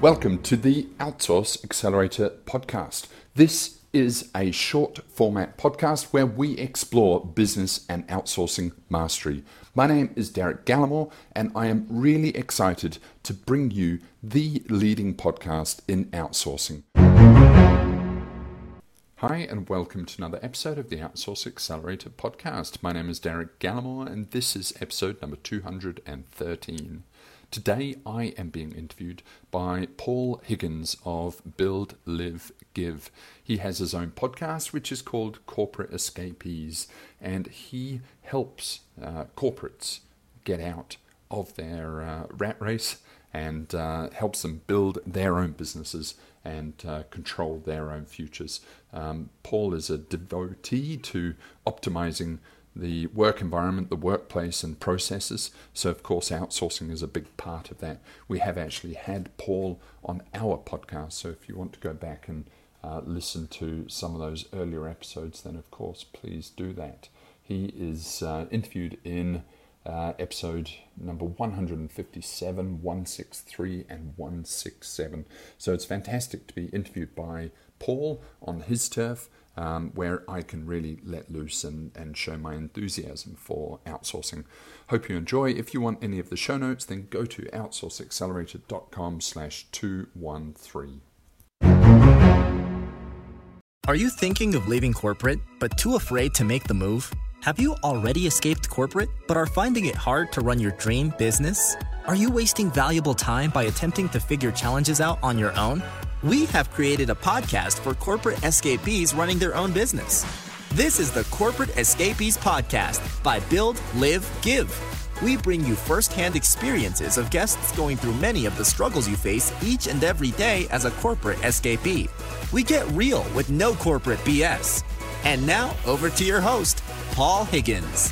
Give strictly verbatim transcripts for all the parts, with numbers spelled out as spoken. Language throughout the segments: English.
Welcome to the Outsource Accelerator podcast. This is a short format podcast where we explore business and outsourcing mastery. My name is Derek Gallimore, and I am really excited to bring you the leading podcast in outsourcing. Hi, and welcome to another episode of the Outsource Accelerator podcast. My name is Derek Gallimore, and this is episode number two hundred thirteen. Today, I am being interviewed by Paul Higgins of Build, Live, Give. He has his own podcast, which is called Corporate Escapees, and he helps uh, corporates get out of their uh, rat race and uh, helps them build their own businesses and uh, control their own futures. Um, Paul is a devotee to optimizing the work environment, the workplace and processes. So of course outsourcing is a big part of that. We have actually had Paul on our podcast. So if you want to go back and uh, listen to some of those earlier episodes, then of course please do that. He is uh, interviewed in uh, episode number one fifty-seven, one sixty-three and one sixty-seven. So it's fantastic to be interviewed by Paul on his turf, Um, where I can really let loose and, and show my enthusiasm for outsourcing. Hope you enjoy. If you want any of the show notes, then go to outsourceaccelerator.com slash 213. Are you thinking of leaving corporate, but too afraid to make the move? Have you already escaped corporate, but are finding it hard to run your dream business? Are you wasting valuable time by attempting to figure challenges out on your own? We have created a podcast for corporate escapees running their own business. This is the Corporate Escapees Podcast by Build, Live, Give. We bring you firsthand experiences of guests going through many of the struggles you face each and every day as a corporate escapee. We get real with no corporate B S. And now, over to your host, Paul Higgins.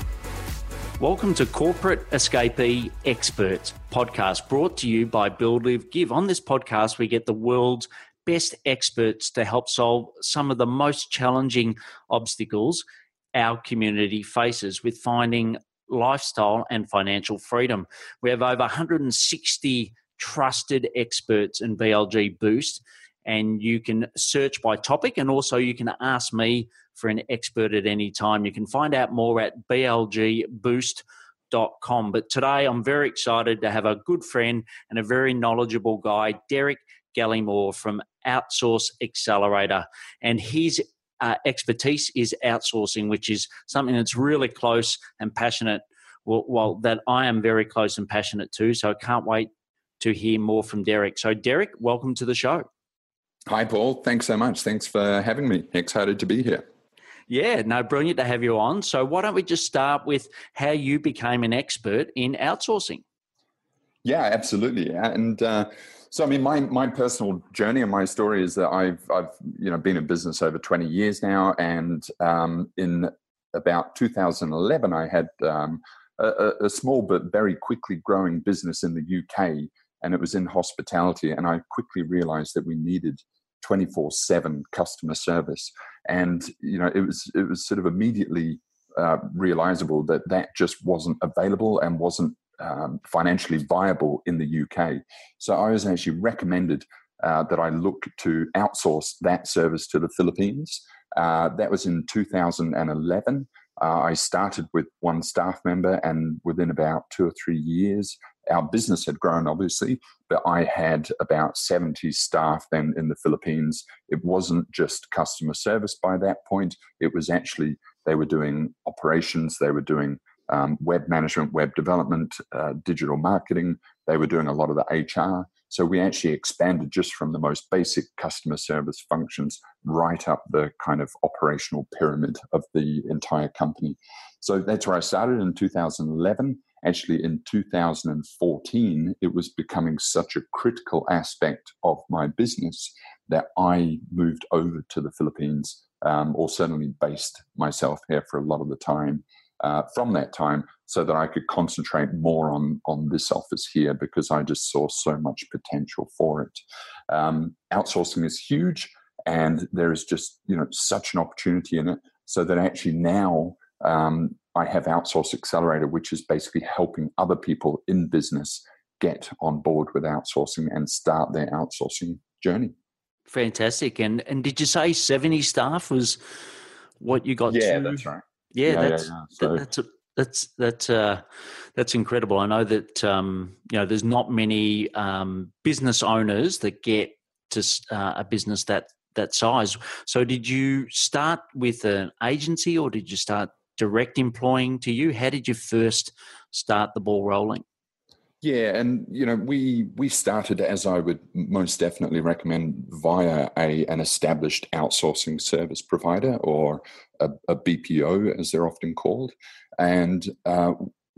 Welcome to Corporate Escapee Experts podcast, brought to you by Build, Live, Give. On this podcast, we get the world's best experts to help solve some of the most challenging obstacles our community faces with finding lifestyle and financial freedom. We have over one hundred sixty trusted experts in B L G Boost, and you can search by topic, and also you can ask me for an expert at any time. You can find out more at b l g boost dot com. But today I'm very excited to have a good friend and a very knowledgeable guy, Derek Gallimore from Outsource Accelerator. And his uh, expertise is outsourcing, which is something that's really close and passionate, well, well, that I am very close and passionate to. So I can't wait to hear more from Derek. So Derek, welcome to the show. Hi, Paul. Thanks so much. Thanks for having me. Excited to be here. Yeah, no, brilliant to have you on. So why don't we just start with how you became an expert in outsourcing? Yeah, absolutely. And uh, so, I mean, my my personal journey and my story is that I've I've you know been in business over twenty years now, and um, in about two thousand eleven, I had um, a, a small but very quickly growing business in the U K, and it was in hospitality. And I quickly realized that we needed twenty-four seven customer service. And, you know, it was it was sort of immediately uh, realizable that that just wasn't available and wasn't um, financially viable in the U K. So I was actually recommended uh, that I look to outsource that service to the Philippines. Uh, that was in two thousand eleven. Uh, I started with one staff member, and within about two or three years, our business had grown, obviously, but I had about seventy staff then in the Philippines. It wasn't just customer service by that point. It was actually, they were doing operations, they were doing um, web management, web development, uh, digital marketing. They were doing a lot of the H R. So we actually expanded just from the most basic customer service functions right up the kind of operational pyramid of the entire company. So that's where I started in two thousand eleven. Actually, in two thousand fourteen, it was becoming such a critical aspect of my business that I moved over to the Philippines, um, or certainly based myself here for a lot of the time uh, from that time, so that I could concentrate more on, on this office here, because I just saw so much potential for it. Um, outsourcing is huge, and there is just, you know, such an opportunity in it, so that actually now um, I have Outsource Accelerator, which is basically helping other people in business get on board with outsourcing and start their outsourcing journey. Fantastic. And and did you say seventy staff was what you got yeah, to? That's right. Yeah, yeah that's yeah, yeah. So, that, that's a, that's that's uh, that's incredible. I know that um, you know there's not many um, business owners that get to uh, a business that that size. So did you start with an agency or did you start direct employing to you? How did you first start the ball rolling? Yeah, and you know, we we started, as I would most definitely recommend, via a an established outsourcing service provider, or a, a B P O as they're often called, and uh,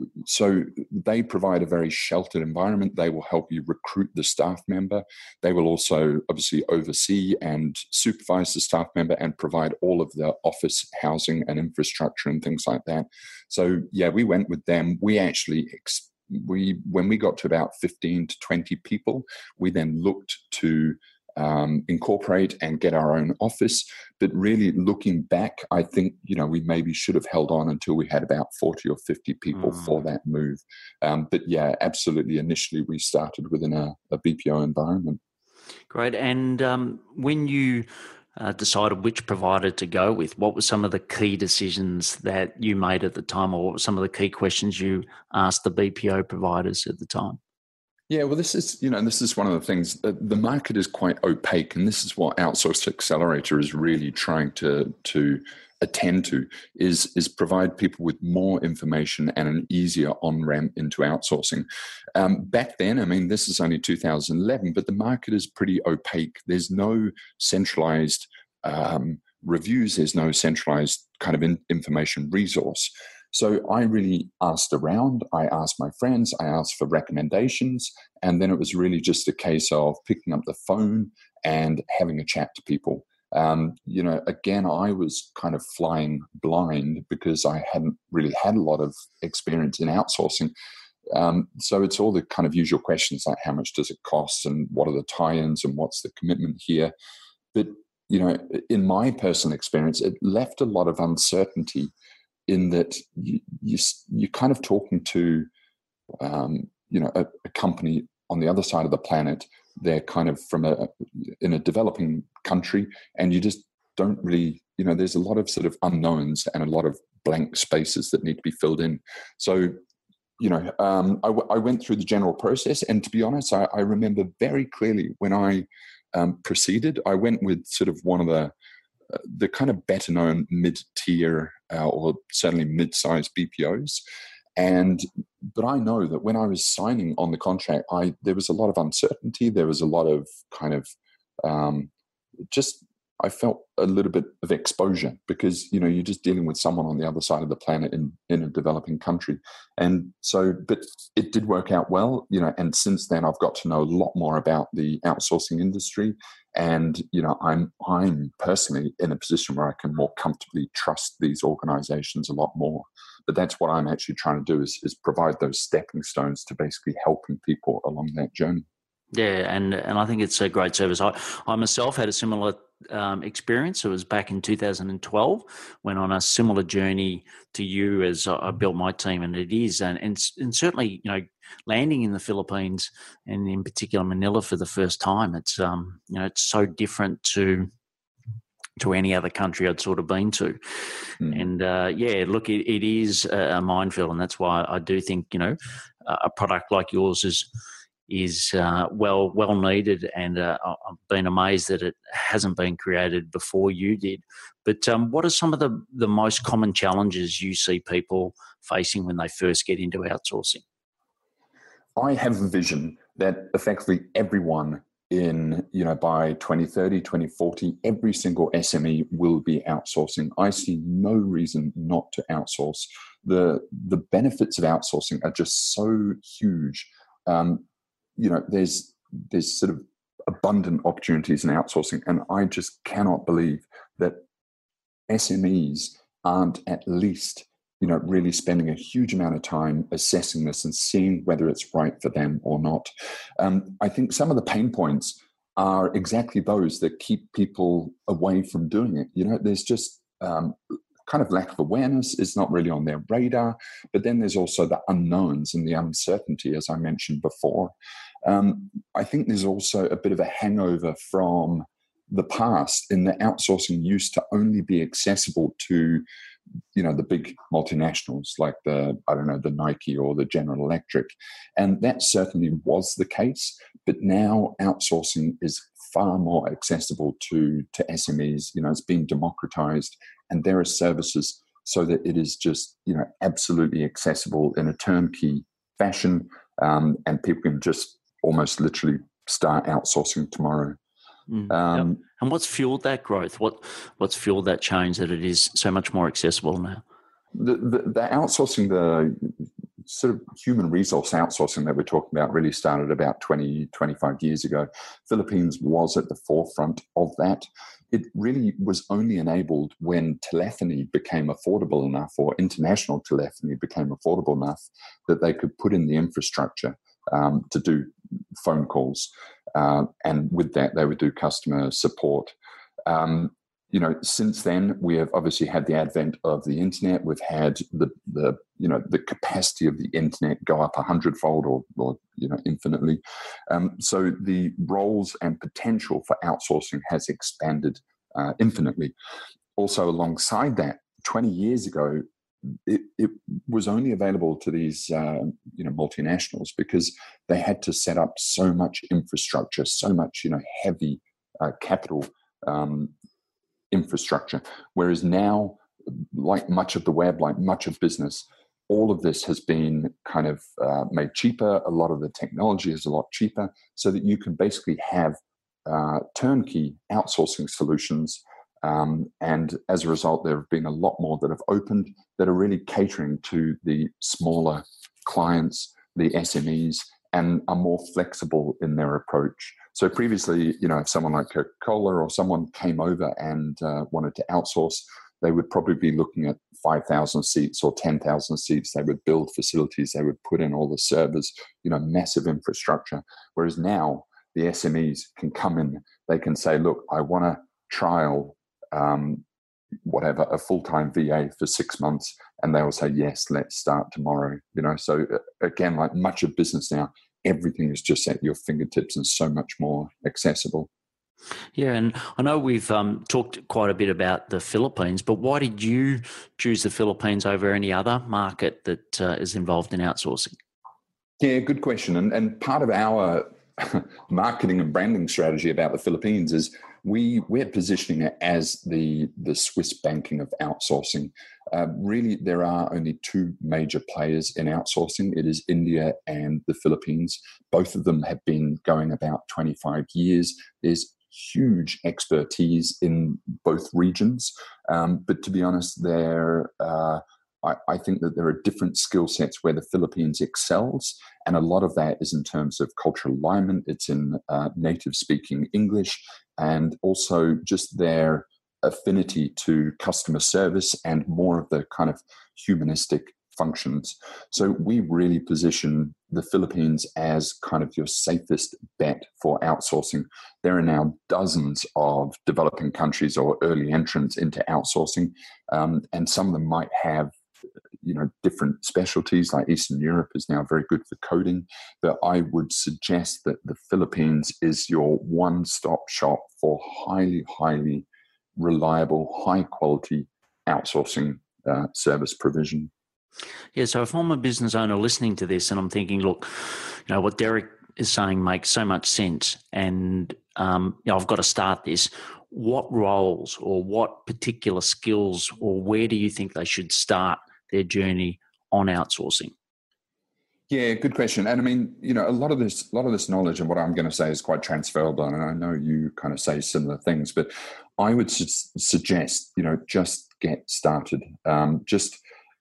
so they provide a very sheltered environment. They will help you recruit the staff member. They will also obviously oversee and supervise the staff member and provide all of the office housing and infrastructure and things like that. So yeah, we went with them. We actually ex- we when we got to about fifteen to twenty people, we then looked to um, incorporate and get our own office. But really looking back, I think, you know, we maybe should have held on until we had about forty or fifty people mm. for that move. Um, but yeah, absolutely. Initially, we started within a, a B P O environment. Great. And um, when you uh, decided which provider to go with, what were some of the key decisions that you made at the time, or what were some of the key questions you asked the B P O providers at the time? Yeah, well, this is, you know, this is one of the things. Uh, the market is quite opaque, and this is what Outsource Accelerator is really trying to to attend to, is is provide people with more information and an easier on-ramp into outsourcing. Um, back then, I mean, this is only two thousand eleven, but the market is pretty opaque. There's no centralized um, reviews. There's no centralized kind of in, information resource. So I really asked around, I asked my friends, I asked for recommendations, and then it was really just a case of picking up the phone and having a chat to people. Um, you know, again, I was kind of flying blind because I hadn't really had a lot of experience in outsourcing. Um, so it's all the kind of usual questions like how much does it cost and what are the tie-ins and what's the commitment here. But, you know, in my personal experience, it left a lot of uncertainty, in that you, you, you're kind of talking to, um, you know, a, a company on the other side of the planet. They're kind of from a, in a developing country, and you just don't really, you know, there's a lot of sort of unknowns and a lot of blank spaces that need to be filled in. So, you know, um, I, w- I went through the general process, and to be honest, I, I remember very clearly when I um, proceeded, I went with sort of one of the, uh, the kind of better known mid-tier uh, or certainly mid-sized B P Os. And, but I know that when I was signing on the contract, I, there was a lot of uncertainty. There was a lot of kind of um, just, I felt a little bit of exposure because, you know, you're just dealing with someone on the other side of the planet in, in a developing country. And so, but it did work out well, you know, and since then I've got to know a lot more about the outsourcing industry. And, you know, I'm, I'm personally in a position where I can more comfortably trust these organizations a lot more. But that's what I'm actually trying to do is, is provide those stepping stones to basically helping people along that journey. Yeah, and and I think it's a great service. I, I myself had a similar um, experience. It was back in two thousand twelve, went on a similar journey to you as I built my team, and it is, and, and and certainly, you know, landing in the Philippines and in particular Manila for the first time, it's um you know it's so different to to any other country I'd sort of been to. Mm. And uh, yeah, look, it, it is a minefield, and that's why I do think, you know, a product like yours is is uh, well well needed, and uh, I've been amazed that it hasn't been created before you did. But um, what are some of the, the most common challenges you see people facing when they first get into outsourcing? I have a vision that effectively everyone in, you know, by twenty thirty, twenty forty, every single S M E will be outsourcing. I see no reason not to outsource. The, the benefits of outsourcing are just so huge. Um, you know, there's there's sort of abundant opportunities in outsourcing, and I just cannot believe that S M Es aren't at least, you know, really spending a huge amount of time assessing this and seeing whether it's right for them or not. Um, I think some of the pain points are exactly those that keep people away from doing it. You know, there's just um, kind of lack of awareness, is not really on their radar. But then there's also the unknowns and the uncertainty, as I mentioned before. Um, I think there's also a bit of a hangover from the past in that outsourcing used to only be accessible to, you know, the big multinationals like the, I don't know, the Nike or the General Electric. And that certainly was the case. But now outsourcing is far more accessible to, to S M Es. You know, it's being democratized, and there are services so that it is just, you know, absolutely accessible in a turnkey fashion. Um, and people can just almost literally start outsourcing tomorrow. Mm, um, yep. And what's fueled that growth? What what's fueled that change that it is so much more accessible now? The, the, the outsourcing, the sort of human resource outsourcing that we're talking about really started about twenty, twenty-five years ago. Philippines was at the forefront of that. It really was only enabled when telephony became affordable enough, or international telephony became affordable enough, that they could put in the infrastructure um, to do phone calls. Uh, and with that, they would do customer support. Um, you know, since then, we have obviously had the advent of the internet. We've had the, the you know, the capacity of the internet go up a hundredfold or, or, you know, infinitely. Um, so the roles and potential for outsourcing has expanded uh, infinitely. Also, alongside that, twenty years ago, It, it was only available to these, uh, you know, multinationals because they had to set up so much infrastructure, so much, you know, heavy uh, capital um, infrastructure. Whereas now, like much of the web, like much of business, all of this has been kind of uh, made cheaper. A lot of the technology is a lot cheaper, so that you can basically have uh, turnkey outsourcing solutions. Um, and as a result, there have been a lot more that have opened that are really catering to the smaller clients, the S M Es, and are more flexible in their approach. So previously, you know, if someone like Coca-Cola or someone came over and uh, wanted to outsource, they would probably be looking at five thousand seats or ten thousand seats. They would build facilities. They would put in all the servers, you know, massive infrastructure. Whereas now the S M Es can come in. They can say, look, I want to trial Um, whatever, a full-time V A for six months, and they will say, yes, let's start tomorrow. You know, so again, like much of business now, everything is just at your fingertips and so much more accessible. Yeah, and I know we've um, talked quite a bit about the Philippines, but why did you choose the Philippines over any other market that uh, is involved in outsourcing? Yeah, good question. And, and part of our marketing and branding strategy about the Philippines is we we're positioning it as the the Swiss banking of outsourcing. Uh, really, there are only two major players in outsourcing. It is India and the Philippines. Both of them have been going about twenty-five years. There's huge expertise in both regions, um, but to be honest, they're uh, I, I think that there are different skill sets where the Philippines excels, and a lot of that is in terms of cultural alignment. It's in uh, native-speaking English, and also just their affinity to customer service and more of the kind of humanistic functions. So we really position the Philippines as kind of your safest bet for outsourcing. There are now dozens of developing countries or early entrants into outsourcing, um, and some of them might have, you know, different specialties. Like Eastern Europe is now very good for coding, but I would suggest that the Philippines is your one-stop shop for highly, highly reliable, high-quality outsourcing uh, service provision. Yeah, so if I'm a business owner listening to this and I'm thinking, look, you know, what Derek is saying makes so much sense, and um, you know, I've got to start this. What roles or what particular skills, or where do you think they should start their journey on outsourcing? Yeah, good question. And I mean, you know, a lot of this, a lot of this knowledge and what I'm going to say is quite transferable. And I know you kind of say similar things, but I would su- suggest, you know, just get started. Um, just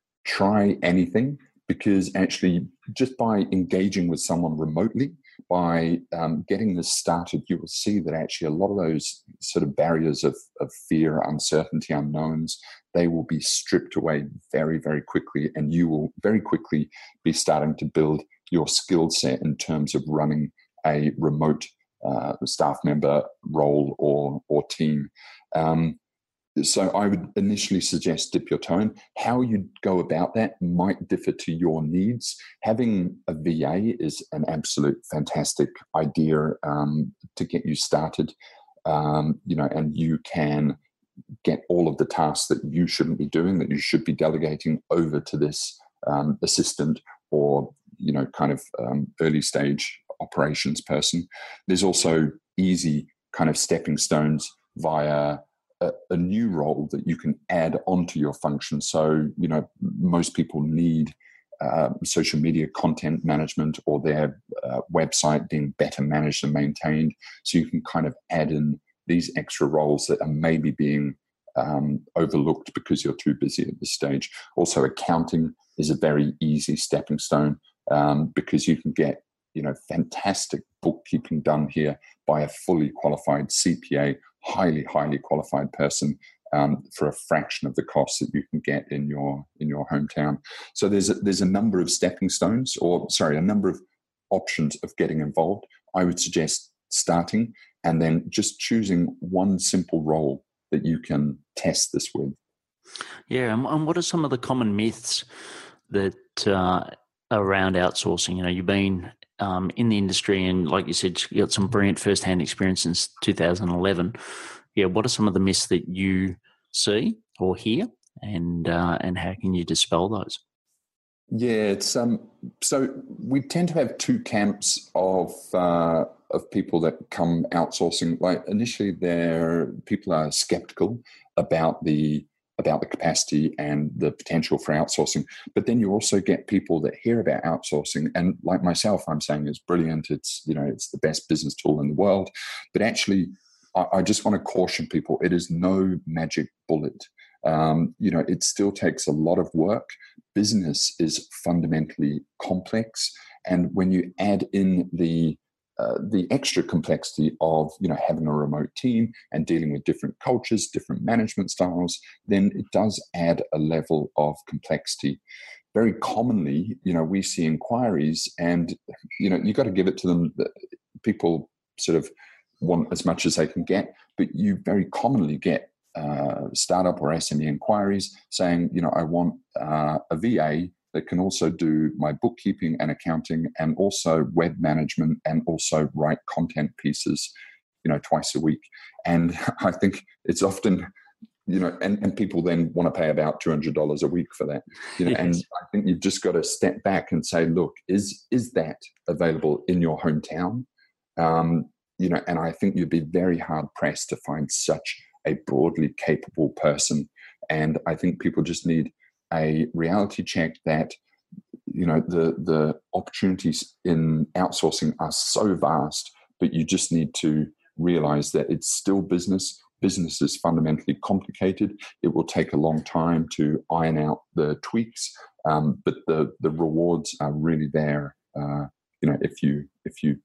try anything, because actually just by engaging with someone remotely, by um, getting this started, you will see that actually a lot of those sort of barriers of, of fear, uncertainty, unknowns, they will be stripped away very, very quickly, and you will very quickly be starting to build your skill set in terms of running a remote uh, staff member role or or team. Um, so I would initially suggest dip your toe in. How you go about that might differ to your needs. Having a V A is an absolute fantastic idea um, to get you started, um, you know, and you can get all of the tasks that you shouldn't be doing, that you should be delegating over to this um, assistant or, you know, kind of um, early stage operations person. There's also easy kind of stepping stones via a, a new role that you can add onto your function. So, you know, most people need uh, social media content management or their uh, website being better managed and maintained. So you can kind of add in these extra roles that are maybe being um, overlooked because you're too busy at this stage. Also, accounting is a very easy stepping stone um, because you can get, you know, fantastic bookkeeping done here by a fully qualified C P A, highly, highly qualified person um, for a fraction of the cost that you can get in your in your hometown. So there's a, there's a number of stepping stones, or sorry, a number of options of getting involved. I would suggest starting and then just choosing one simple role that you can test this with. Yeah, and what are some of the common myths that uh, around outsourcing? You know, you've been um, in the industry, and like you said, you got some brilliant first-hand experience since two thousand eleven. Yeah, what are some of the myths that you see or hear, and uh, and how can you dispel those? Yeah, it's um. So we tend to have two camps of uh, of people that come outsourcing. Like initially, there people are skeptical about the about the capacity and the potential for outsourcing. But then you also get people that hear about outsourcing, and like myself, I'm saying it's brilliant. It's, you know, it's the best business tool in the world. But actually, I, I just want to caution people: it is no magic bullet. Um, you know, it still takes a lot of work. Business is fundamentally complex, and when you add in the uh, the extra complexity of, you know, having a remote team and dealing with different cultures, different management styles, then it does add a level of complexity. Very commonly, you know, we see inquiries, and you know, you got to give it to them. People sort of want as much as they can get, but you very commonly get Uh, startup or S M E inquiries saying, you know, I want uh, a V A that can also do my bookkeeping and accounting and also web management and also write content pieces, you know, twice a week. And I think it's often, you know, and, and people then want to pay about two hundred dollars a week for that. You know, yes. And I think you've just got to step back and say, look, is is that available in your hometown? Um, you know, and I think you'd be very hard pressed to find such a broadly capable person. And I think people just need a reality check that, you know, the the opportunities in outsourcing are so vast, but you just need to realize that it's still business. Business is fundamentally complicated. It will take a long time to iron out the tweaks, um, but the the rewards are really there. Uh, you know, if you if you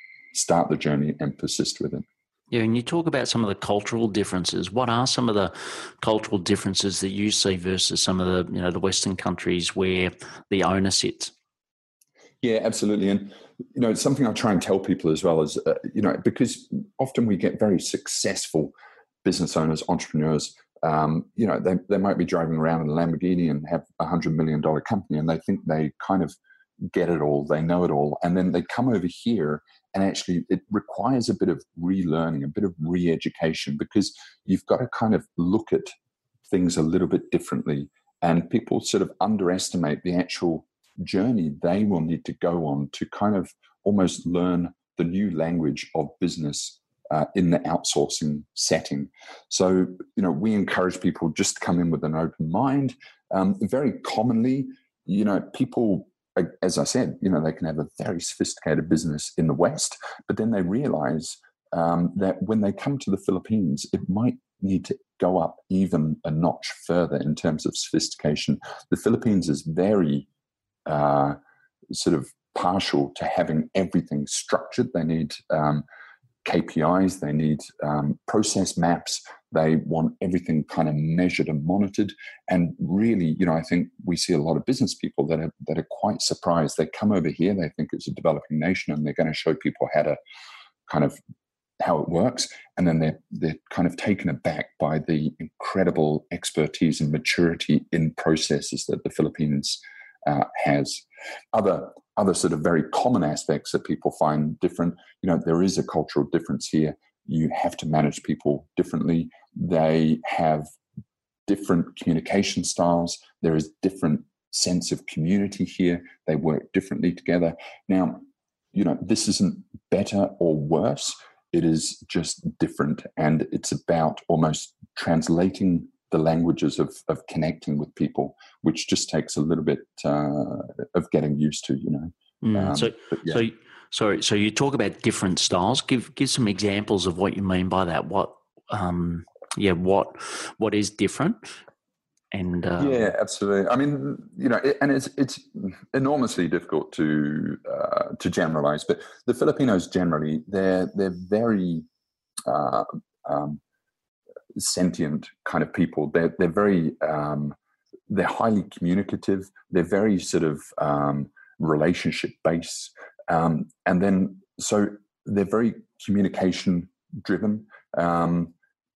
start the journey and persist with it. Yeah, and you talk about some of the cultural differences. What are some of the cultural differences that you see versus some of the, you know, the Western countries where the owner sits? Yeah, absolutely. And, you know, it's something I try and tell people as well is, uh, you know, because often we get very successful business owners, entrepreneurs, um, you know, they, they might be driving around in a Lamborghini and have a one hundred million dollars company, and they think they kind of get it all, they know it all. And then they come over here, and actually it requires a bit of relearning, a bit of re-education, because you've got to kind of look at things a little bit differently. And people sort of underestimate the actual journey they will need to go on to kind of almost learn the new language of business uh, in the outsourcing setting. So, you know, we encourage people just to come in with an open mind. Um, very commonly, you know, people, as I said, you know, they can have a very sophisticated business in the West, but then they realize um, that when they come to the Philippines, it might need to go up even a notch further in terms of sophistication. The Philippines is very uh, sort of partial to having everything structured. They need um, K P Is, they need um, process maps. They want everything kind of measured and monitored. And really, you know, I think we see a lot of business people that are that are quite surprised. They come over here, they think it's a developing nation, and they're going to show people how to kind of how it works, and then they're they're kind of taken aback by the incredible expertise and maturity in processes that the Philippines uh, has. Other other sort of very common aspects that people find different. You know, there is a cultural difference here. You have to manage people differently. They have different communication styles. There is different sense of community here. They work differently together. Now, you know, this isn't better or worse. It is just different, and it's about almost translating the languages of of connecting with people, which just takes a little bit uh, of getting used to, you know. Mm, um, so, yeah. so, sorry. So you talk about different styles. Give give some examples of what you mean by that. What, um, yeah, what what is different? And um, yeah, absolutely. I mean, you know, it, and it's it's enormously difficult to uh, to generalize. But the Filipinos generally, they're they're very uh, um, sentient kind of people. They're they're very um, they're highly communicative. They're very sort of um, relationship based, um, and then so they're very communication driven, um,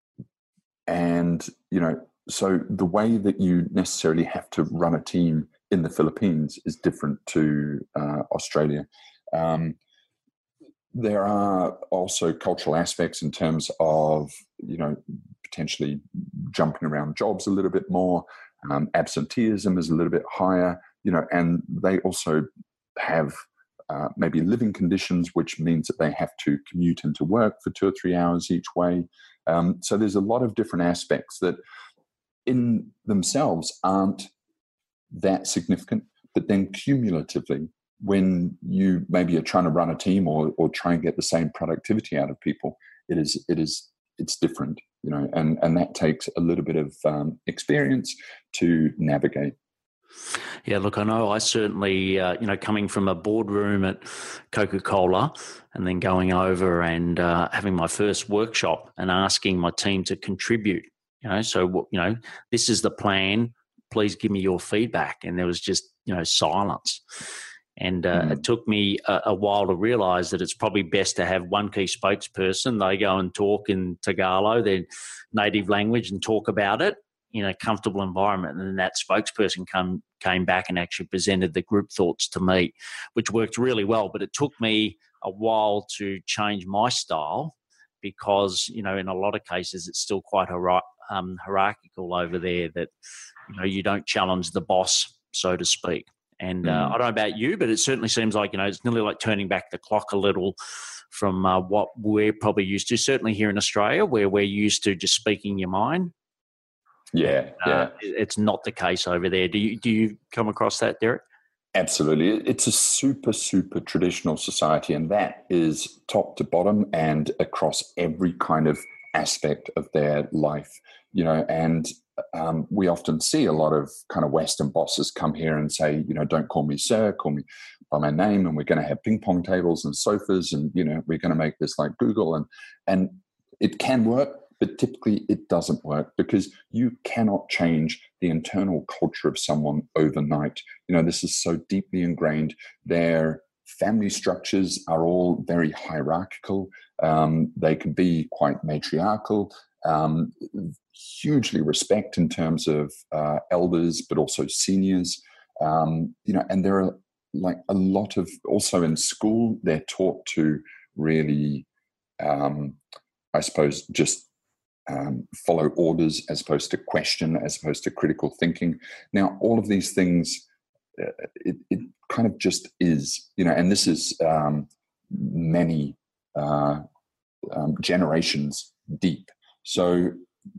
and you know. So the way that you necessarily have to run a team in the Philippines is different to uh, Australia. Um, there are also cultural aspects in terms of, you know, potentially jumping around jobs a little bit more. Um, absenteeism is a little bit higher, you know, and they also have uh, maybe living conditions, which means that they have to commute into work for two or three hours each way. Um, so there's a lot of different aspects that in themselves aren't that significant, but then cumulatively, when you maybe are trying to run a team or or try and get the same productivity out of people, it is it is it's different, you know, and and that takes a little bit of um, experience to navigate. Yeah, look, I know I certainly, uh, you know, coming from a boardroom at Coca-Cola and then going over and uh, having my first workshop and asking my team to contribute. You know, so, you know, this is the plan. Please give me your feedback. And there was just, you know, silence. And uh, mm. it took me a, a while to realize that it's probably best to have one key spokesperson. They go and talk in Tagalog, their native language, and talk about it in a comfortable environment. And then that spokesperson come, came back and actually presented the group thoughts to me, which worked really well. But it took me a while to change my style because, you know, in a lot of cases, it's still quite hierarchical. Um, hierarchical over there that, you know, you don't challenge the boss, so to speak. And uh, mm. I don't know about you, but it certainly seems like, you know, it's nearly like turning back the clock a little from uh, what we're probably used to, certainly here in Australia, where we're used to just speaking your mind. Yeah, uh, yeah. It's not the case over there. Do you, do you come across that, Derek? Absolutely. It's a super, super traditional society, and that is top to bottom and across every kind of aspect of their life, you know, and um, we often see a lot of kind of Western bosses come here and say, you know, don't call me sir, call me by my name, and we're going to have ping pong tables and sofas, and, you know, we're going to make this like Google, and and it can work, but typically it doesn't work because you cannot change the internal culture of someone overnight. You know, this is so deeply ingrained. Their family structures are all very hierarchical. Um, they can be quite matriarchal, um, hugely respect in terms of uh, elders, but also seniors. Um, you know, and there are like a lot of, also in school, they're taught to really, um, I suppose, just um, follow orders as opposed to question, as opposed to critical thinking. Now, all of these things, uh, it, it kind of just is, you know, and this is um, many uh, um, generations deep. So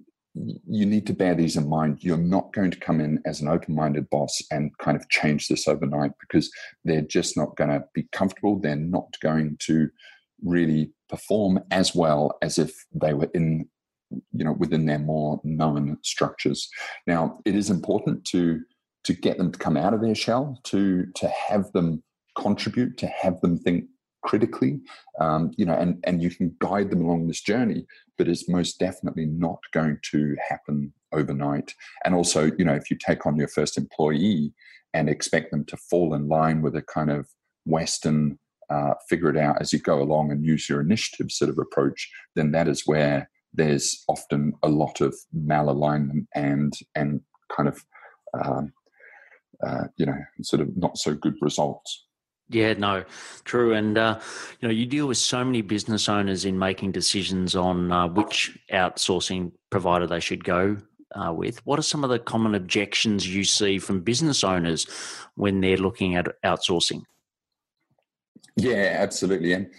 you need to bear these in mind. You're not going to come in as an open-minded boss and kind of change this overnight because they're just not going to be comfortable. They're not going to really perform as well as if they were in, you know, within their more known structures. Now, it is important to to get them to come out of their shell, to to have them contribute, to have them think critically, um, you know, and, and you can guide them along this journey, but it's most definitely not going to happen overnight. And also, you know, if you take on your first employee and expect them to fall in line with a kind of Western uh, figure it out as you go along and use your initiative sort of approach, then that is where there's often a lot of malalignment and and kind of um, uh, you know sort of not so good results. Yeah, no, true. And, uh, you know, you deal with so many business owners in making decisions on uh, which outsourcing provider they should go uh, with. What are some of the common objections you see from business owners when they're looking at outsourcing? Yeah, absolutely. And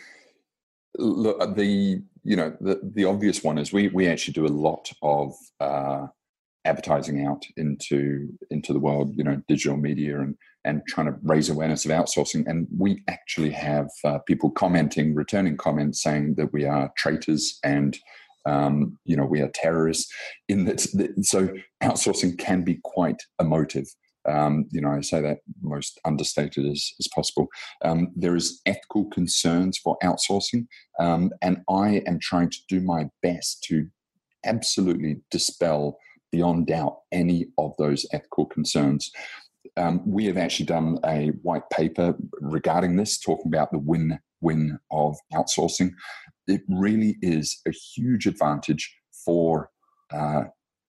look, the, you know, the, the obvious one is we, we actually do a lot of uh, advertising out into, into the world, you know, digital media and, and trying to raise awareness of outsourcing. And we actually have uh, people commenting, returning comments saying that we are traitors and, um, you know, we are terrorists. In that, so outsourcing can be quite emotive. Um, you know, I say that most understated as, as possible. Um, there is ethical concerns for outsourcing. Um, and I am trying to do my best to absolutely dispel beyond doubt any of those ethical concerns. Um, we have actually done a white paper regarding this, talking about the win-win of outsourcing. It really is a huge advantage for uh,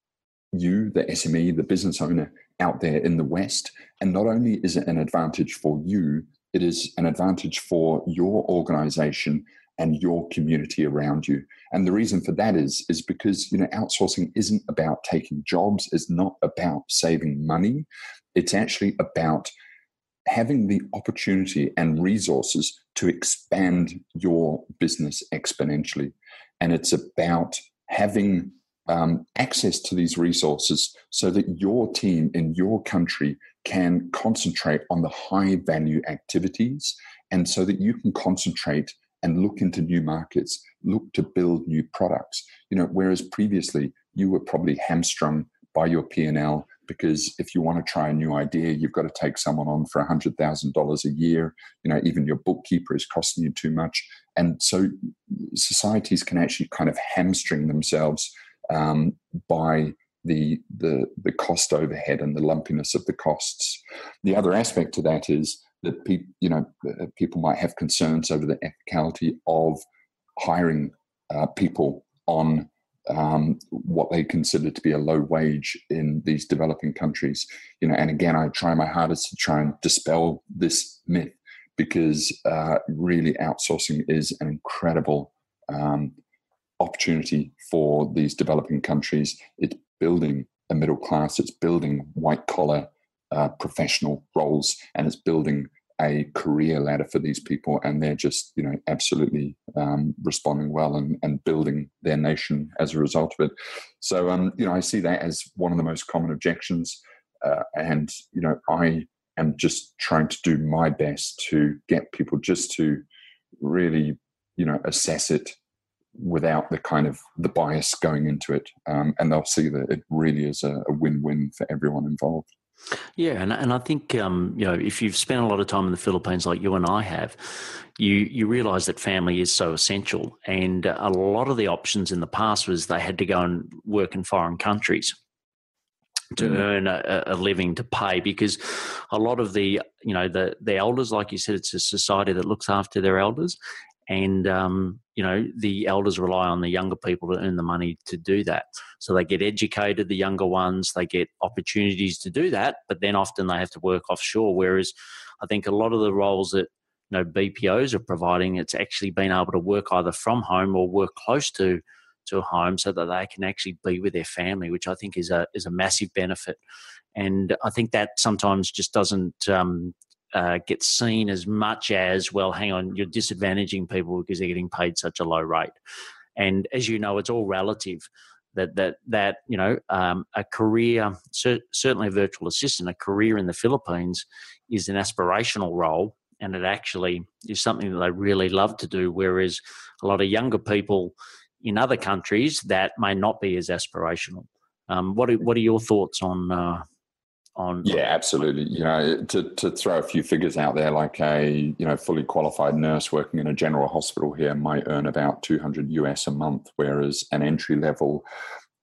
you, the S M E, the business owner out there in the West. And not only is it an advantage for you, it is an advantage for your organization and your community around you. And the reason for that is, is because, you know, outsourcing isn't about taking jobs. It's not about saving money. It's actually about having the opportunity and resources to expand your business exponentially. And it's about having um, access to these resources so that your team in your country can concentrate on the high value activities, and so that you can concentrate and look into new markets, look to build new products. You know, whereas previously you were probably hamstrung by your P and L, because if you want to try a new idea, you've got to take someone on for one hundred thousand dollars a year. You know, even your bookkeeper is costing you too much. And so societies can actually kind of hamstring themselves um, by the, the, the cost overhead and the lumpiness of the costs. The other aspect to that is that pe- you know, people might have concerns over the ethicality of hiring uh, people on um, what they consider to be a low wage in these developing countries. You know, and again, I try my hardest to try and dispel this myth, because uh, really outsourcing is an incredible um, opportunity for these developing countries. It's building a middle class. It's building white collar uh, professional roles, and it's building a career ladder for these people, and they're just, you know, absolutely um, responding well and, and building their nation as a result of it. So, um, you know, I see that as one of the most common objections, uh, and, you know, I am just trying to do my best to get people just to really, you know, assess it without the kind of the bias going into it, um, and they'll see that it really is a, a win-win for everyone involved. Yeah, and and I think um, you know, if you've spent a lot of time in the Philippines like you and I have, you you realise that family is so essential. And a lot of the options in the past was they had to go and work in foreign countries to mm. earn a, a living, to pay, because a lot of the you know the the elders, like you said, it's a society that looks after their elders. And, um, you know, the elders rely on the younger people to earn the money to do that. So they get educated, the younger ones, they get opportunities to do that, but then often they have to work offshore. Whereas I think a lot of the roles that, you know, B P Os are providing, it's actually being able to work either from home or work close to, to home, so that they can actually be with their family, which I think is a, is a massive benefit. And I think that sometimes just doesn't, um, Uh, get seen as much as, well, hang on, you're disadvantaging people because they're getting paid such a low rate. And as you know, it's all relative. That that that you know, um, a career, cer- certainly a virtual assistant, a career in the Philippines is an aspirational role, and it actually is something that they really love to do. Whereas a lot of younger people in other countries, that may not be as aspirational. Um, what are, what are your thoughts on? Uh, On, yeah, absolutely. You know, to, to throw a few figures out there, like a, you know, fully qualified nurse working in a general hospital here might earn about two hundred U S a month, whereas an entry level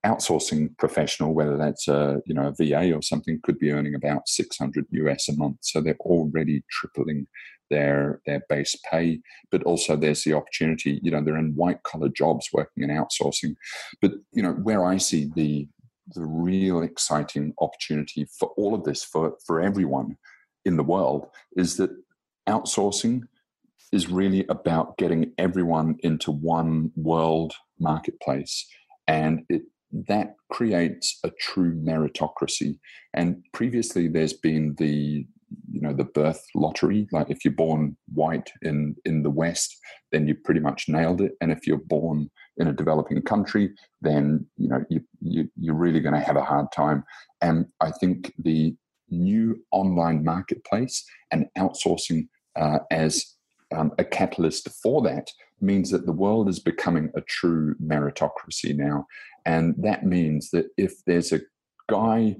outsourcing professional, whether that's a, you know, a V A or something, could be earning about six hundred U S a month. So they're already tripling their their base pay, but also there's the opportunity, you know, they're in white collar jobs working in outsourcing. But, you know, where I see the the real exciting opportunity for all of this, for, for everyone in the world, is that outsourcing is really about getting everyone into one world marketplace. And it that creates a true meritocracy. And previously there's been the, you know, the birth lottery. Like if you're born white in, in the West, then you pretty much nailed it. And if you're born in a developing country, then, you know, you, you, you're really going to have a hard time. And I think the new online marketplace and outsourcing uh, as um, a catalyst for that means that the world is becoming a true meritocracy now. And that means that if there's a guy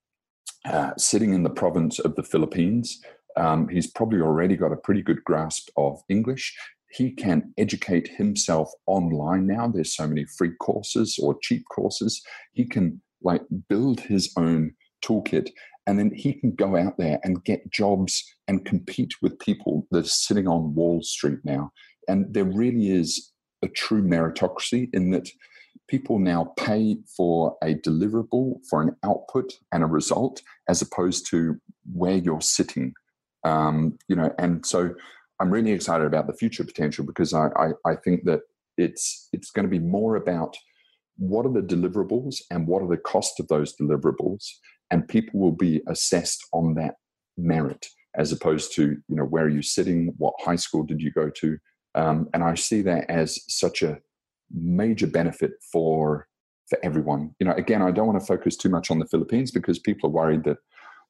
uh, sitting in the province of the Philippines, um, he's probably already got a pretty good grasp of English. He can educate himself online now. There's so many free courses or cheap courses. He can like build his own toolkit, and then he can go out there and get jobs and compete with people that are sitting on Wall Street now. And there really is a true meritocracy in that people now pay for a deliverable, for an output and a result, as opposed to where you're sitting. Um, you know, and so I'm really excited about the future potential, because I, I, I think that it's it's going to be more about what are the deliverables and what are the cost of those deliverables, and people will be assessed on that merit, as opposed to, you know, where are you sitting, what high school did you go to, um, and I see that as such a major benefit for for everyone. You know, again, I don't want to focus too much on the Philippines, because people are worried that,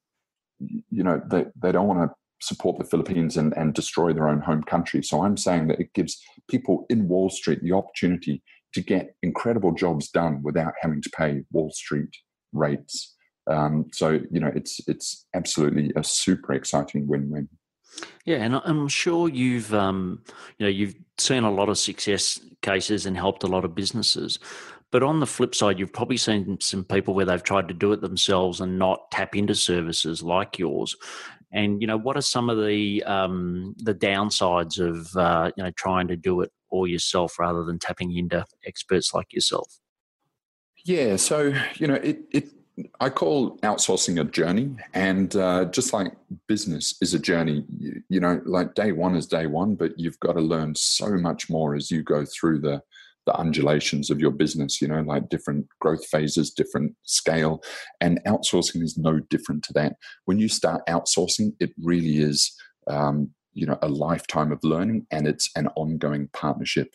you know, they, they don't want to support the Philippines and, and destroy their own home country. So I'm saying that it gives people in Wall Street the opportunity to get incredible jobs done without having to pay Wall Street rates. Um, so, you know, it's it's absolutely a super exciting win-win. Yeah, and I'm sure you've um, you know you've seen a lot of success cases and helped a lot of businesses. But on the flip side, you've probably seen some people where they've tried to do it themselves and not tap into services like yours. And you know, what are some of the um, the downsides of uh, you know trying to do it all yourself rather than tapping into experts like yourself? Yeah, so you know, it it. I call outsourcing a journey, and uh, just like business is a journey, you, you know, like day one is day one, but you've got to learn so much more as you go through the the undulations of your business, you know, like different growth phases, different scale, and outsourcing is no different to that. When you start outsourcing, it really is, um, you know, a lifetime of learning, and it's an ongoing partnership.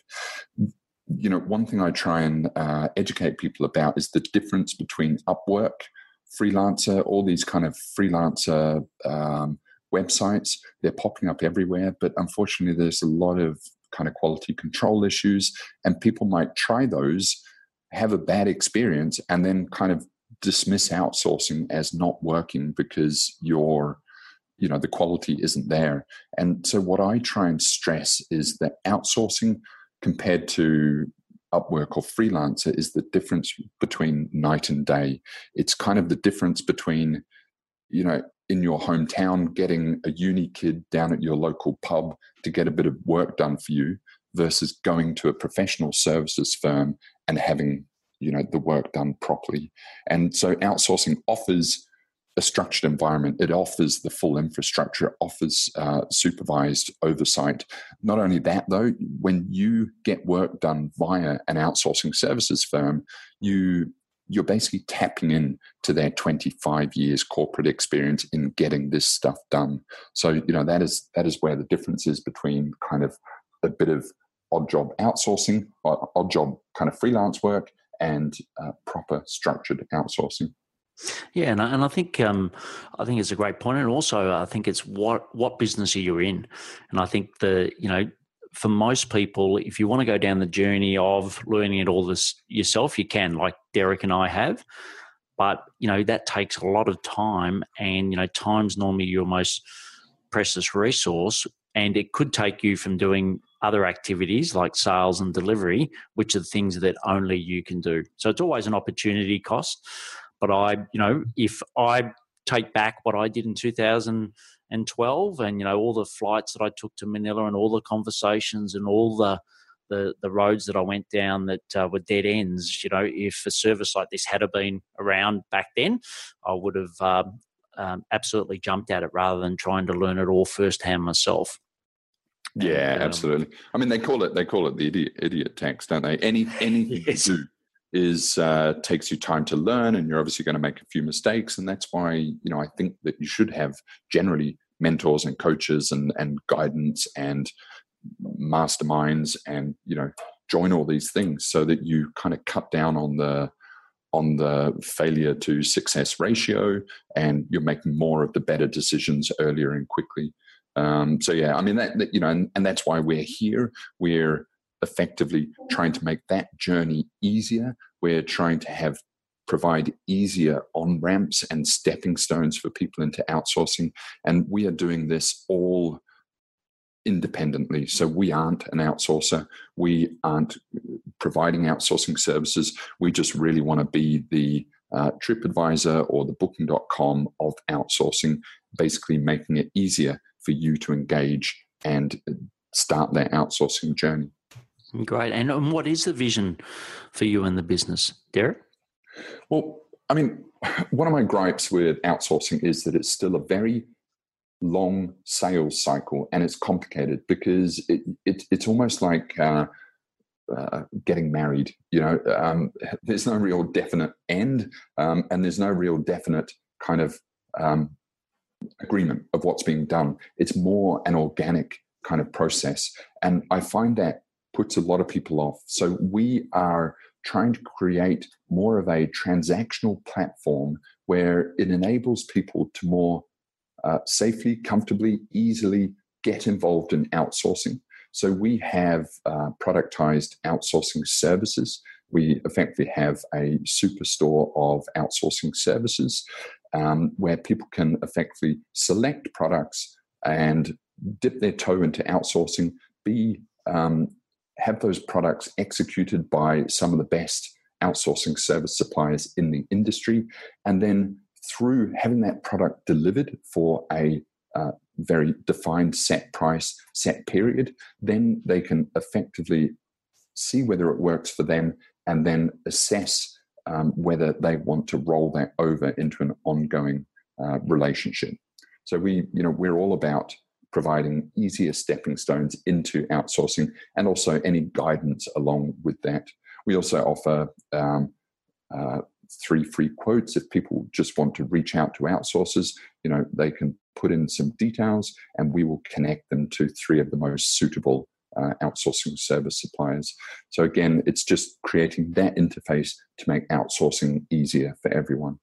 You know, one thing I try and uh, educate people about is the difference between Upwork, Freelancer, all these kind of freelancer um, websites. They're popping up everywhere, but unfortunately there's a lot of kind of quality control issues, and people might try those, have a bad experience, and then kind of dismiss outsourcing as not working because you're, you know, the quality isn't there. And so what I try and stress is that outsourcing compared to Upwork or Freelancer is the difference between night and day. It's kind of the difference between, you know, in your hometown, getting a uni kid down at your local pub to get a bit of work done for you versus going to a professional services firm and having, you know, the work done properly. And so outsourcing offers a structured environment. It offers the full infrastructure, it offers uh, supervised oversight. Not only that, though, when you get work done via an outsourcing services firm, you, you're basically tapping in to their twenty-five years corporate experience in getting this stuff done. So, you know, that is that is where the difference is between kind of a bit of odd job outsourcing, or odd job kind of freelance work, and uh, proper structured outsourcing. Yeah, and I, and I think um, I think it's a great point, and also I think it's what what business are you in, and I think the you know for most people, if you want to go down the journey of learning it all this yourself, you can, like Derek and I have, but you know that takes a lot of time, and you know time's normally your most precious resource, and it could take you from doing other activities like sales and delivery, which are the things that only you can do. So it's always an opportunity cost. But I, you know, if I take back what I did in two thousand twelve and, you know, all the flights that I took to Manila and all the conversations and all the the, the roads that I went down that uh, were dead ends, you know, if a service like this had been around back then, I would have um, um, absolutely jumped at it rather than trying to learn it all firsthand myself. Yeah, and, um, absolutely. I mean, they call it they call it the idiot, idiot tax, don't they? Any anything yes. you do is uh, takes you time to learn, and you're obviously going to make a few mistakes, and that's why, you know, I think that you should have generally mentors and coaches and and guidance and masterminds, and, you know, join all these things so that you kind of cut down on the on the failure to success ratio, and you're making more of the better decisions earlier and quickly. Um, so yeah, I mean that, that you know, and, and that's why we're here. We're effectively trying to make that journey easier. We're trying to have provide easier on-ramps and stepping stones for people into outsourcing. And we are doing this all independently. So we aren't an outsourcer. We aren't providing outsourcing services. We just really want to be the uh, TripAdvisor or the booking dot com of outsourcing, basically making it easier for you to engage and start that outsourcing journey. Great. And what is the vision for you in the business, Derek? Well, I mean, one of my gripes with outsourcing is that it's still a very long sales cycle, and it's complicated because it, it it's almost like uh, uh, getting married. You know, um, there's no real definite end, um, and there's no real definite kind of um, agreement of what's being done. It's more an organic kind of process, and I find that puts a lot of people off. So we are trying to create more of a transactional platform where it enables people to more uh, safely, comfortably, easily get involved in outsourcing. So we have uh, productized outsourcing services. We effectively have a superstore of outsourcing services um, where people can effectively select products and dip their toe into outsourcing, be um, have those products executed by some of the best outsourcing service suppliers in the industry. And then through having that product delivered for a uh, very defined set price, set period, then they can effectively see whether it works for them and then assess um, whether they want to roll that over into an ongoing uh, relationship. So we, you know, we're all about providing easier stepping stones into outsourcing and also any guidance along with that. We also offer um, uh, three free quotes. If people just want to reach out to outsourcers, you know, they can put in some details and we will connect them to three of the most suitable uh, outsourcing service suppliers. So again, it's just creating that interface to make outsourcing easier for everyone.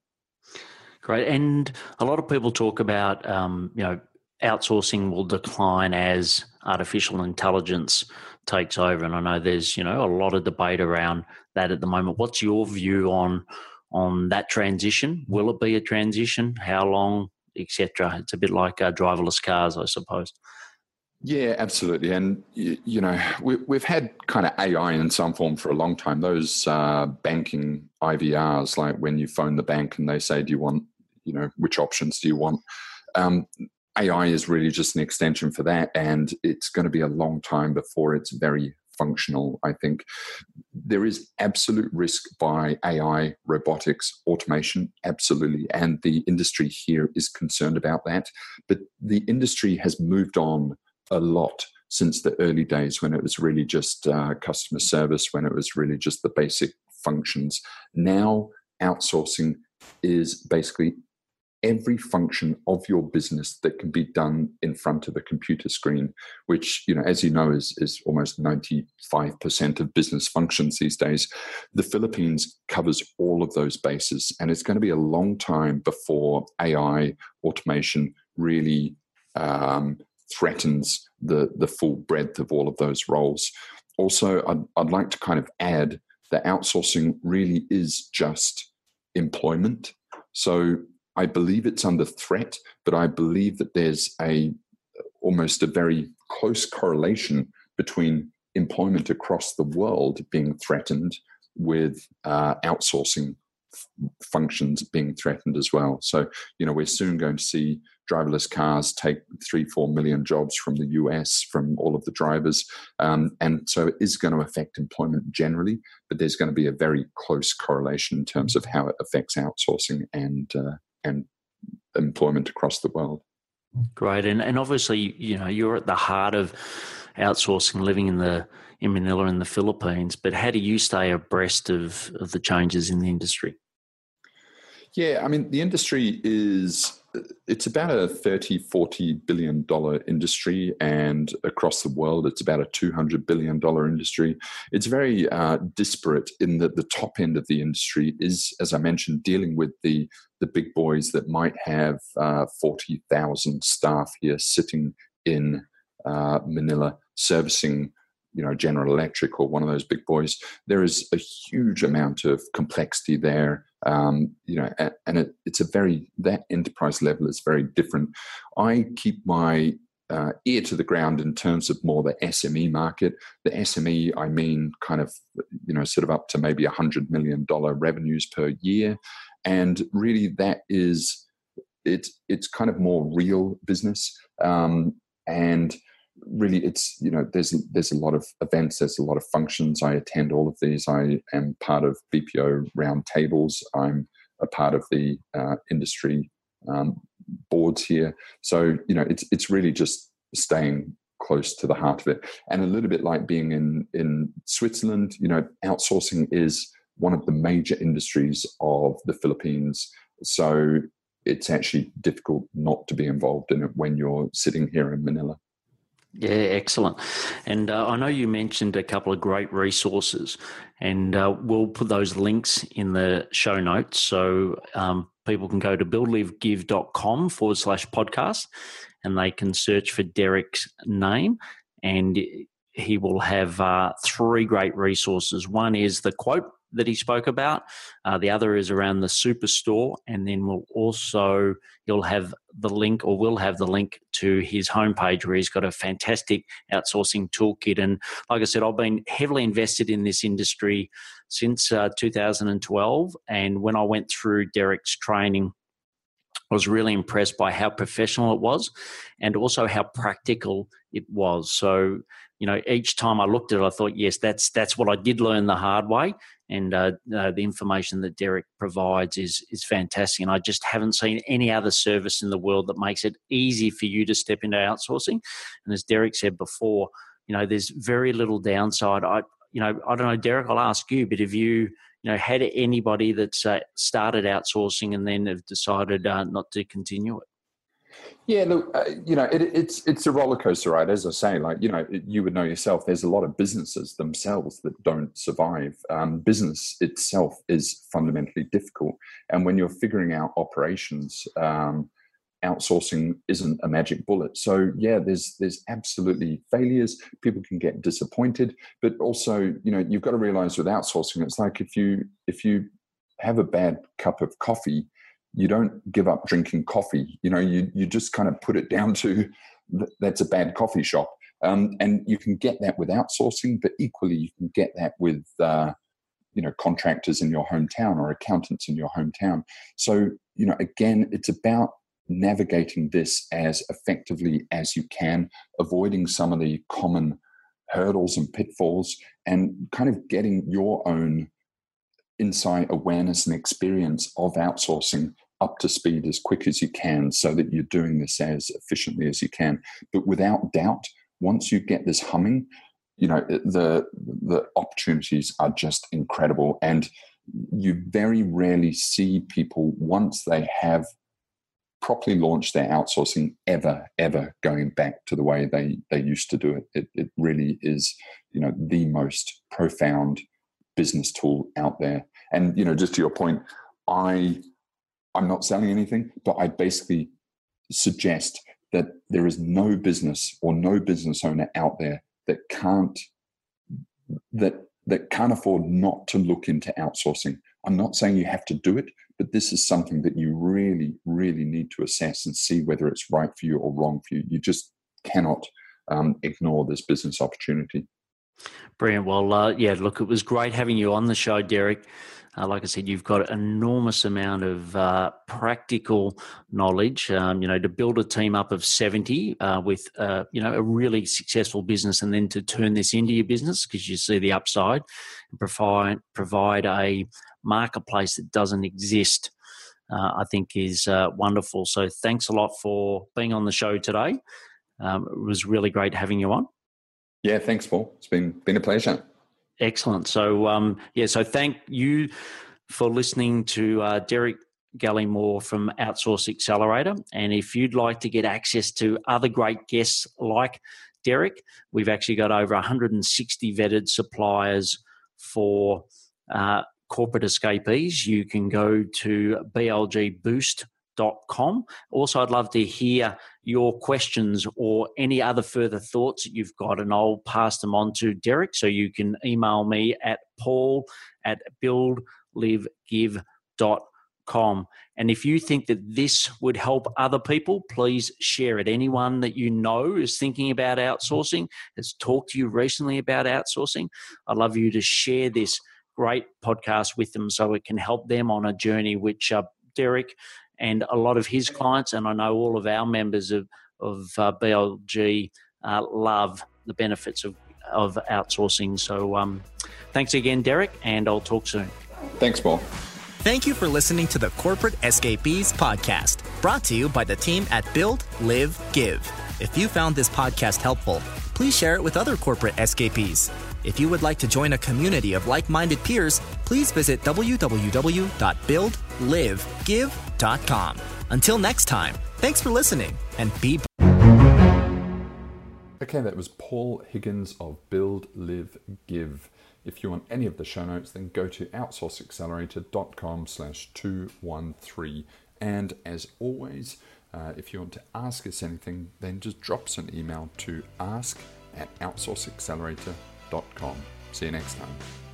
Great. And a lot of people talk about, um, you know, outsourcing will decline as artificial intelligence takes over. And I know there's, you know, a lot of debate around that at the moment. What's your view on on that transition? Will it be a transition? How long, et cetera? It's a bit like uh, driverless cars, I suppose. Yeah, absolutely. And, you, you know, we, we've had kind of A I in some form for a long time. Those uh, banking I V Rs, like when you phone the bank and they say, do you want, you know, which options do you want? Um, A I is really just an extension for that, and it's going to be a long time before it's very functional, I think. There is absolute risk by A I, robotics, automation, absolutely, and the industry here is concerned about that. But the industry has moved on a lot since the early days when it was really just uh, customer service, when it was really just the basic functions. Now, outsourcing is basically every function of your business that can be done in front of a computer screen, which, you know, as you know, is, is almost ninety-five percent of business functions these days. The Philippines covers all of those bases, and it's going to be a long time before A I automation really um, threatens the, the full breadth of all of those roles. Also, I'd, I'd like to kind of add that outsourcing really is just employment. So I believe it's under threat, but I believe that there's a almost a very close correlation between employment across the world being threatened with uh, outsourcing f- functions being threatened as well. So, you know, we're soon going to see driverless cars take three, four million jobs from the U S, from all of the drivers. Um, and so it is going to affect employment generally, but there's going to be a very close correlation in terms of how it affects outsourcing and uh, and employment across the world. Great. And and obviously, you know, you're at the heart of outsourcing, living in the in Manila in the Philippines, but how do you stay abreast of, of the changes in the industry? Yeah, I mean, the industry is, it's about a thirty, forty billion dollar industry, and across the world, it's about a two hundred billion dollar industry. It's very uh, disparate in that the top end of the industry is, as I mentioned, dealing with the, the big boys that might have uh, forty thousand staff here sitting in uh, Manila servicing, you know, General Electric or one of those big boys. There is a huge amount of complexity there, um, you know, and, and it, it's a very, that enterprise level is very different. I keep my uh, ear to the ground in terms of more the S M E market. The S M E, I mean, kind of, you know, sort of up to maybe one hundred million dollars revenues per year. And really that is, it's, it's kind of more real business. Um, and really it's, you know, there's there's a lot of events, there's a lot of functions. I attend all of these. I am part of B P O roundtables. I'm a part of the uh, industry um, boards here. So, you know, it's it's really just staying close to the heart of it. And a little bit like being in, in Switzerland, you know, outsourcing is one of the major industries of the Philippines. So it's actually difficult not to be involved in it when you're sitting here in Manila. Yeah, excellent. And uh, I know you mentioned a couple of great resources, and uh, we'll put those links in the show notes. So um, people can go to buildlivegive.com forward slash podcast, and they can search for Derek's name, and he will have uh, three great resources. One is the quote that he spoke about. Uh, the other is around the Superstore, and then we'll also, he'll have the link, or we'll have the link to his homepage where he's got a fantastic outsourcing toolkit. And like I said, I've been heavily invested in this industry since uh, two thousand twelve. And when I went through Derek's training, I was really impressed by how professional it was and also how practical it was. So, you know, each time I looked at it, I thought, yes, that's that's what I did learn the hard way. And uh, uh, the information that Derek provides is is fantastic. And I just haven't seen any other service in the world that makes it easy for you to step into outsourcing. And as Derek said before, you know, there's very little downside. I, you know, I don't know, Derek, I'll ask you, but have you, you know, had anybody that's uh, started outsourcing and then have decided uh, not to continue it? Yeah, look, uh, you know, it, it's it's a roller coaster ride. As I say, like, you know, it, you would know yourself, there's a lot of businesses themselves that don't survive. Um, business itself is fundamentally difficult. And when you're figuring out operations, um, outsourcing isn't a magic bullet. So, yeah, there's there's absolutely failures. People can get disappointed. But also, you know, you've got to realize with outsourcing, it's like if you if you have a bad cup of coffee, you don't give up drinking coffee. You know, you you just kind of put it down to th- that's a bad coffee shop. Um, and you can get that with outsourcing, but equally you can get that with, uh, you know, contractors in your hometown or accountants in your hometown. So, you know, again, it's about navigating this as effectively as you can, avoiding some of the common hurdles and pitfalls, and kind of getting your own insight, awareness, and experience of outsourcing up to speed as quick as you can, so that you're doing this as efficiently as you can. But without doubt, once you get this humming, you know, the the opportunities are just incredible. And you very rarely see people, once they have properly launched their outsourcing, ever, ever going back to the way they, they used to do it. It, it really is, you know, the most profound business tool out there. And, you know, just to your point, I, I'm not selling anything, but I basically suggest that there is no business or no business owner out there that can't, that, that can't afford not to look into outsourcing. I'm not saying you have to do it, but this is something that you really, really need to assess and see whether it's right for you or wrong for you. You just cannot um, ignore this business opportunity. Brilliant. Well, uh, yeah, look, it was great having you on the show, Derek. Uh, like I said, you've got an enormous amount of uh, practical knowledge, um, you know, to build a team up of seventy uh, with, uh, you know, a really successful business, and then to turn this into your business because you see the upside, and provide, provide a marketplace that doesn't exist, uh, I think is uh, wonderful. So thanks a lot for being on the show today. Um, it was really great having you on. Yeah, thanks, Paul. It's been been a pleasure. Excellent. So, um, yeah, so thank you for listening to uh, Derek Gallimore from Outsource Accelerator. And if you'd like to get access to other great guests like Derek, we've actually got over one hundred sixty vetted suppliers for uh, corporate escapees. You can go to b l g boost dot com. Also, I'd love to hear your questions or any other further thoughts that you've got, and I'll pass them on to Derek. So you can email me at paul at build live give dot com. And if you think that this would help other people, please share it. Anyone that you know is thinking about outsourcing, has talked to you recently about outsourcing, I'd love you to share this great podcast with them so it can help them on a journey which uh, Derek and a lot of his clients, and I know all of our members of, of uh, B L G uh, love the benefits of, of outsourcing. So um, thanks again, Derek, and I'll talk soon. Thanks, Paul. Thank you for listening to the Corporate Escapees podcast, brought to you by the team at Build, Live, Give. If you found this podcast helpful, please share it with other corporate escapees. If you would like to join a community of like-minded peers, please visit w w w dot build live give dot com. Until next time, thanks for listening, and be... Okay, that was Paul Higgins of Build, Live, Give. If you want any of the show notes, then go to outsource accelerator dot com slash two one three. And as always, uh, if you want to ask us anything, then just drop us an email to ask at outsource accelerator dot com. See you next time.